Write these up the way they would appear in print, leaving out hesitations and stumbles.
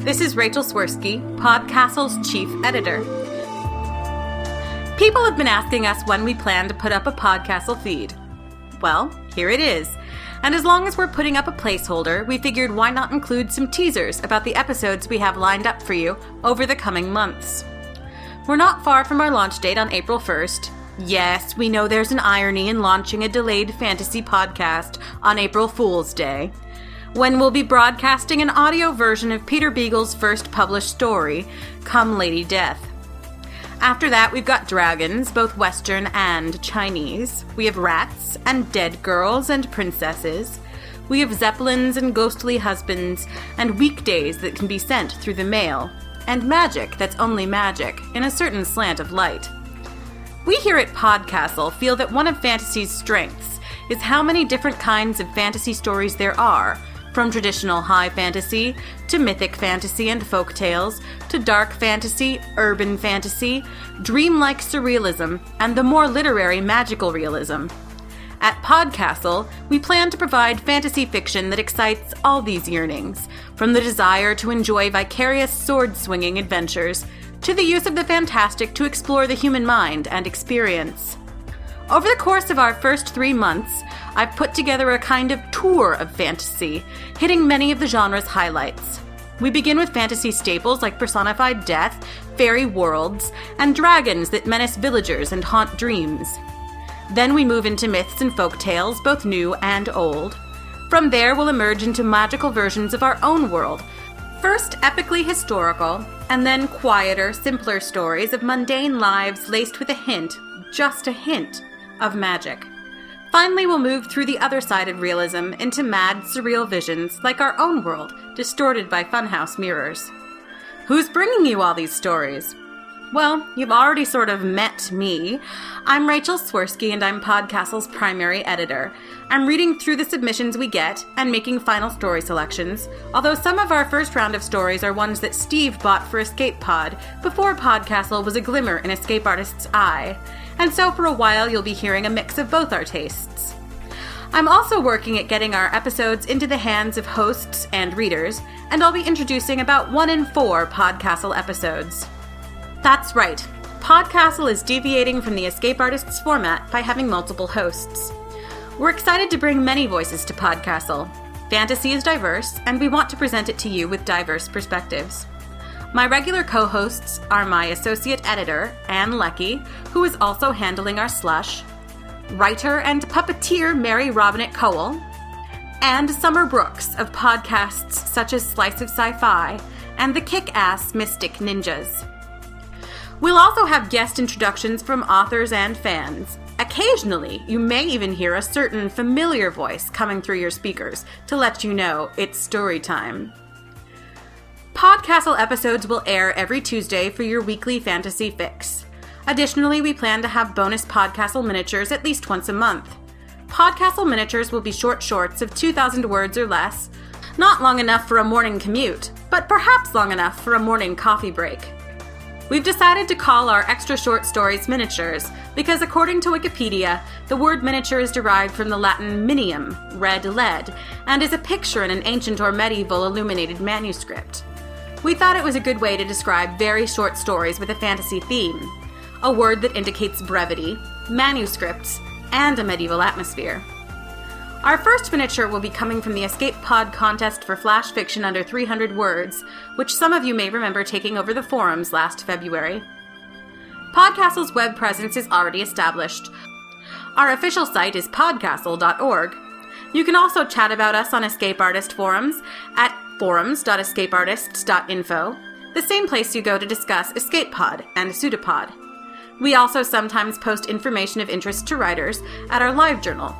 This is Rachel Swirsky, Podcastle's chief editor. People have been asking us when we plan to put up a Podcastle feed. Well, here it is. And as long as we're putting up a placeholder, we figured why not include some teasers about the episodes we have lined up for you over the coming months. We're not far from our launch date on April 1st. Yes, we know there's an irony in launching a delayed fantasy podcast on April Fool's Day, when we'll be broadcasting an audio version of Peter Beagle's first published story, Come Lady Death. After that, we've got dragons, both Western and Chinese. We have rats and dead girls and princesses. We have zeppelins and ghostly husbands, and weekdays that can be sent through the mail, and magic that's only magic in a certain slant of light. We here at Podcastle feel that one of fantasy's strengths is how many different kinds of fantasy stories there are, from traditional high fantasy, to mythic fantasy and folk tales, to dark fantasy, urban fantasy, dreamlike surrealism, and the more literary magical realism. At Podcastle, we plan to provide fantasy fiction that excites all these yearnings, from the desire to enjoy vicarious sword-swinging adventures, to the use of the fantastic to explore the human mind and experience. Over the course of our first 3 months, I've put together a kind of tour of fantasy, hitting many of the genre's highlights. We begin with fantasy staples like personified death, fairy worlds, and dragons that menace villagers and haunt dreams. Then we move into myths and folk tales, both new and old. From there, we'll emerge into magical versions of our own world, first epically historical, and then quieter, simpler stories of mundane lives laced with a hint, just a hint, of magic. Finally, we'll move through the other side of realism into mad, surreal visions like our own world, distorted by funhouse mirrors. Who's bringing you all these stories? Well, you've already sort of met me. I'm Rachel Swirsky, and I'm Podcastle's primary editor. I'm reading through the submissions we get and making final story selections, although some of our first round of stories are ones that Steve bought for Escape Pod before Podcastle was a glimmer in Escape Artist's eye. And so for a while you'll be hearing a mix of both our tastes. I'm also working at getting our episodes into the hands of hosts and readers, and I'll be introducing about 1 in 4 Podcastle episodes. That's right, Podcastle is deviating from the Escape Artists format by having multiple hosts. We're excited to bring many voices to Podcastle. Fantasy is diverse, and we want to present it to you with diverse perspectives. My regular co-hosts are my associate editor, Anne Leckie, who is also handling our slush, writer and puppeteer Mary Robinette Cowell, and Summer Brooks of podcasts such as Slice of Sci-Fi and the Kick-Ass Mystic Ninjas. We'll also have guest introductions from authors and fans. Occasionally, you may even hear a certain familiar voice coming through your speakers to let you know it's story time. Podcastle episodes will air every Tuesday for your weekly fantasy fix. Additionally, we plan to have bonus Podcastle miniatures at least once a month. Podcastle miniatures will be short shorts of 2,000 words or less, not long enough for a morning commute, but perhaps long enough for a morning coffee break. We've decided to call our extra short stories miniatures because according to Wikipedia, the word miniature is derived from the Latin minium, red lead, and is a picture in an ancient or medieval illuminated manuscript. We thought it was a good way to describe very short stories with a fantasy theme, a word that indicates brevity, manuscripts, and a medieval atmosphere. Our first miniature will be coming from the Escape Pod contest for flash fiction under 300 words, which some of you may remember taking over the forums last February. Podcastle's web presence is already established. Our official site is podcastle.org. You can also chat about us on Escape Artist forums at forums.escapeartists.info, the same place you go to discuss Escape Pod and Pseudopod. We also sometimes post information of interest to writers at our live journal,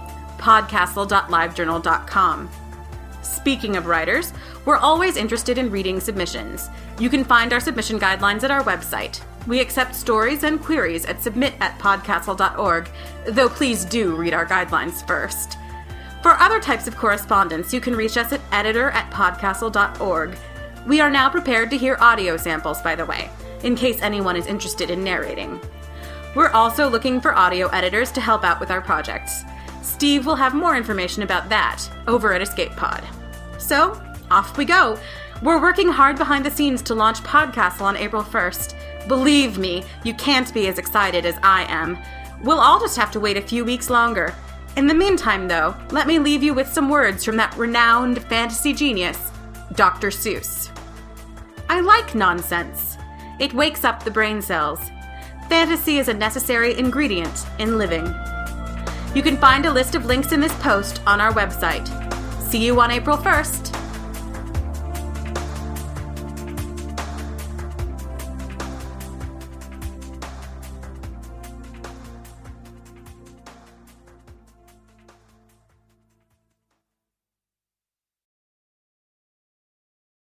podcastle.livejournal.com. Speaking of writers, we're always interested in reading submissions. You can find our submission guidelines at our website. We accept stories and queries at submit@podcastle.org, though please do read our guidelines first. For other types of correspondence, you can reach us at editor@podcastle.org. We are now prepared to hear audio samples, by the way, in case anyone is interested in narrating. We're also looking for audio editors to help out with our projects. Steve will have more information about that over at Escape Pod. So, off we go. We're working hard behind the scenes to launch Podcastle on April 1st. Believe me, you can't be as excited as I am. We'll all just have to wait a few weeks longer. In the meantime, though, let me leave you with some words from that renowned fantasy genius, Dr. Seuss. I like nonsense. It wakes up the brain cells. Fantasy is a necessary ingredient in living. You can find a list of links in this post on our website. See you on April 1st.